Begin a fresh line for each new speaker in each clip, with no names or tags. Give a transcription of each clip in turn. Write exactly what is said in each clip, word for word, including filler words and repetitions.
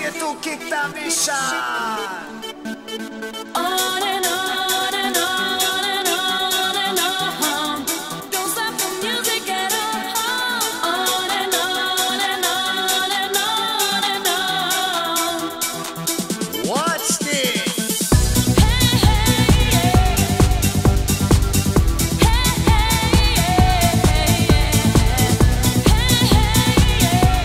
you to kick the mission.
On and on and on and on and on. Don't stop the music at all. On and on and on and on and on.
Watch this.
Hey, hey, yeah. Hey, hey, yeah. Hey, hey, yeah.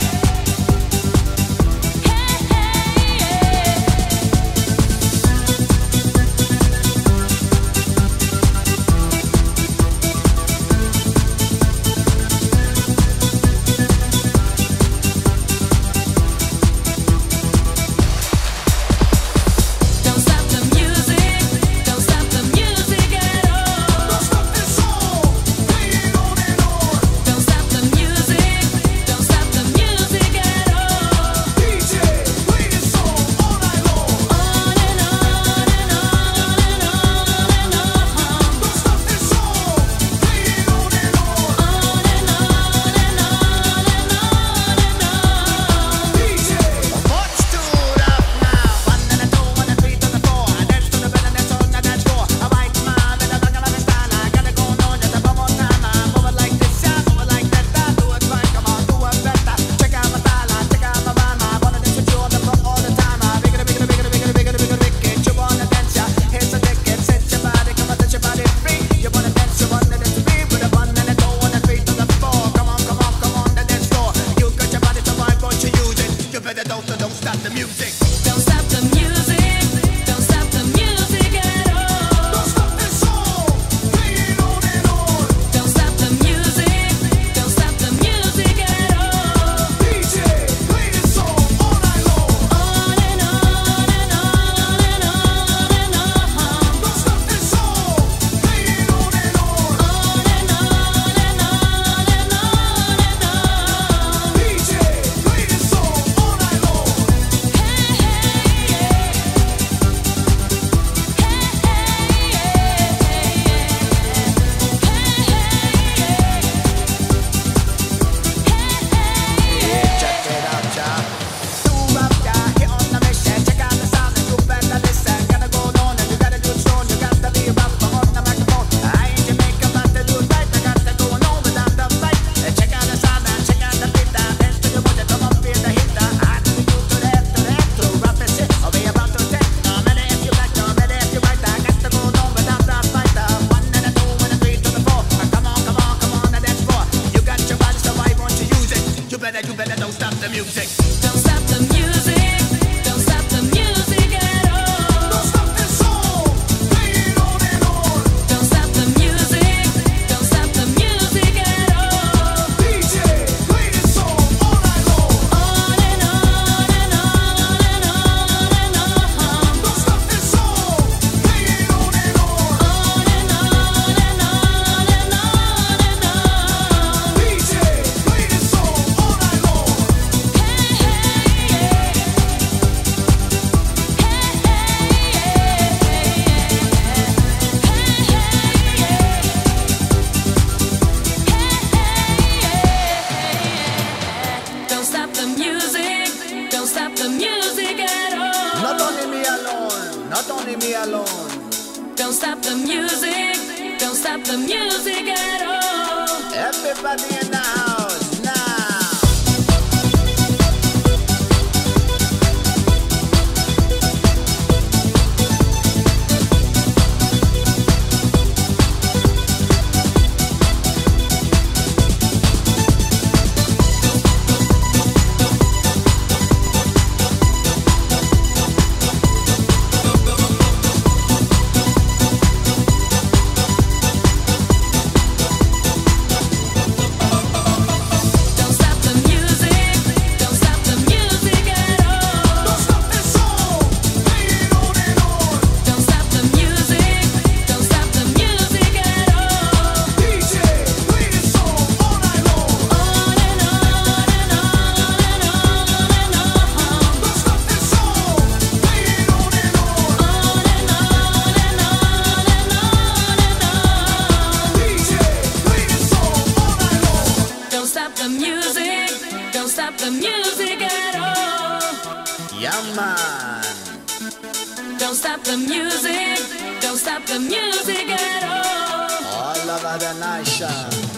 Don't stop the music, don't stop the music at all.
Don't stop this song, play it on and on.
Don't stop the music, don't stop the music at all.
D J, play this song all night long.
On and on and on and on and on.
Don't stop this song, play it on and on.
On and on and on and on and on.
D J, what's stood up now? One and a two, one and three to the four. I dance to the beat and dance on the dance floor. A white man with a bang of a style. I gotta go on just a one more time. I move it like this, yeah, move it like that. I do it right, come on, do it better. Check out my style, I check out my rhyme. I wanna dance with you on the floor all the time. I bigger, bigger, bigger, bigger, bigger, bigger, bigger. You wanna dance, yeah? Here's a ticket, set your body, come on, set your body free. You wanna dance, you wanna dance to me with a one and a two, one and three to the four. Come on, come on, come on, the dance floor. You got your body so right, won't you use it? You better don't, so don't stop the music.
Don't stop the music, don't stop the music at all.
Don't stop this song, play it on and on.
Don't stop the music, don't stop the music at all.
D J, play this song all night long.
On and on and on and on and on.
Don't stop this song, play it on and on.
On and on and on and on and on.
D J, play this song all night long.
Hey, hey, yeah.
Yeah, check it out, y'all. Do up, yeah, hit on the mission. Check out the sound and you better listen. Gotta go on and you gotta do it strong. You got to be a rapper on the microphone. I ain't Jamaican, but to do it right. I got to go on without the fight. Check out the sound and check out the beat. Dance to the budget, come up, feel the hit. I do you to the left, to the left, to rap and shit. I'll be about to take. No matter if you like, no matter if you right. I got to go on without the fight. One and a two and a three to the four. Come on, come on, come on, the dance floor. You got your body, so why won't you use it? You better, you better don't stop the music.
Don't stop the music, don't stop the music at all.
Don't stop this song, play it on and on.
Don't stop the music, don't stop the music at all.
D J, play this song all night long.
On and on and on and on and on.
Don't stop this song, play it on and on.
On and on and on and on and on.
D J, play this song all night long.
Hey, hey, yeah. Don't stop the music, don't stop the music at all.
Not only me alone, not only me alone.
Don't stop the music, don't stop the music at all.
Everybody in the house now.
Don't stop the music, don't stop the music at all.
Don't stop this song, play it on and on.
Don't stop the music, don't stop the music at all.
D J, play this song all night long.
On and on and on and on and on.
Don't stop this song, play it on and on.
On and on and on and on and on.
D J, play this song all night long.
Don't stop the music, don't stop the music at all.
Yeah, Yeah, man.
Don't stop the music, don't stop the music at all.
All over the nation.